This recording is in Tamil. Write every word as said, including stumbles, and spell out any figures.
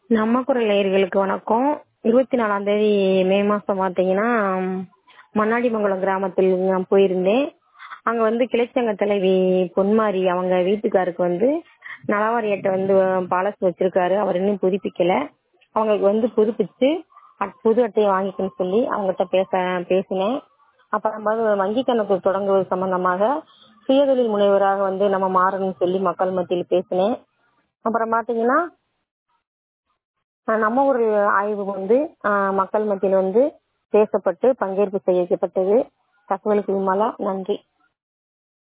நம்ம குரல் நேயர்களுக்கு வணக்கம். இருபத்தி நாலாம் தேதி மே மாசம் பாத்தீங்கன்னா மண்ணாடிமங்கலம் கிராமத்தில் நான் போயிருந்தேன். அங்க வந்து கிளைச்சங்க தலைவி பொன்மாரி அவங்க வீட்டுக்காருக்கு வந்து நலவாரியத்தை வந்து பாலசு வச்சிருக்காரு. அவர் இன்னும் புதுப்பிக்கல. அவங்களுக்கு வந்து புதுப்பிச்சு அட்- புது அட்டையை வாங்கிக்கணும்னு சொல்லி அவங்ககிட்ட பேச பேசினேன். அப்புறம் வங்கி கணக்கு தொடங்குவது சம்பந்தமாக சுயதொழில் முனைவராக வந்து நம்ம மாறணும்னு சொல்லி மக்கள் மத்தியில் பேசினேன். அப்புறம் பாத்தீங்கன்னா ஆஹ் நம்ம ஒரு ஆய்வு வந்து ஆஹ் மக்கள் மத்தியில் வந்து பேசப்பட்டு பங்கேற்பு செய்யப்பட்டது. தகவலுக்கு விமலா, நன்றி.